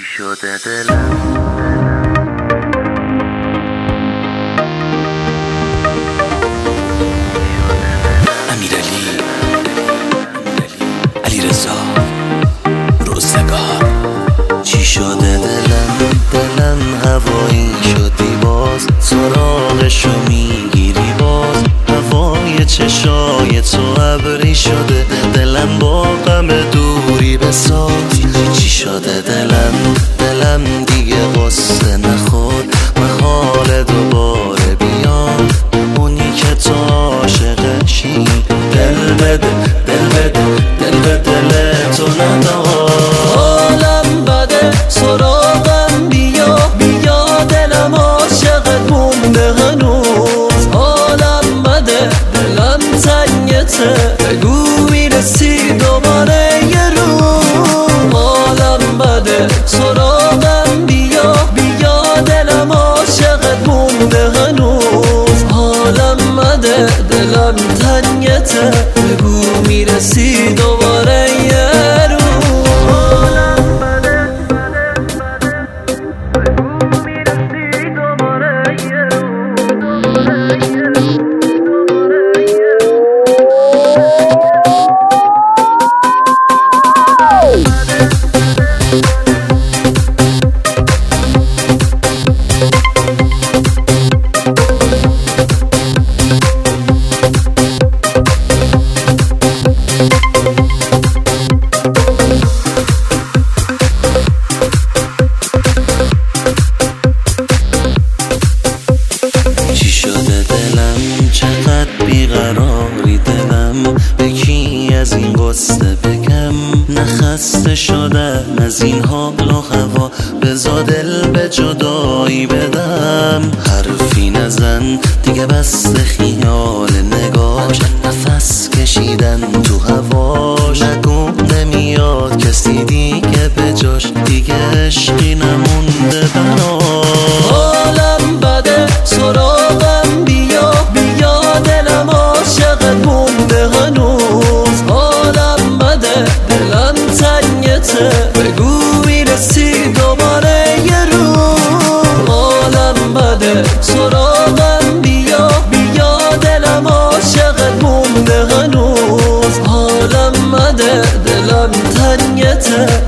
شده دلم امیرعلی علیرضا روزگار. چی شده دلم هوایی شدی باز، سراغشو میگیری باز، هوای چشای تو ابری شده دلم با غم دوری بساز. چی شده دلم دیگه قصه نخورد، محال دوباره بیاد اونی که تو عاشقشی. دل بده دل تو ندار، حالم بده سراغم بیا دلم عاشقت مونده هنوز. حالم بده دلم تنگته، بگو میرسی دوباره یه روز. حالم بده سراغم بیا دلم عاشقت مونده هنوز. حالم بده دلم تنگته، بگو میرسی دوباره یه روز. چقدر بیقراری دلم، به کی از این قصه بگم؟ نخسته شدم از این حال و هوا، بزا دل به جدایی بدم. حرفی نزن دیگه بس خیال نگاش، نفس کشیدن تو هواش. نگو نمیاد کسی دیگه به جاش، دیگه عشقی نمونده براش. حالم بده سراغم بیا دلم عاشقت مونده هنوز. حالم بده دلم تنگته، بگو میرسی دوباره یه روز. حالم بده سراغم بیا دلم عاشقت مونده هنوز. حالم بده دلم تنگته،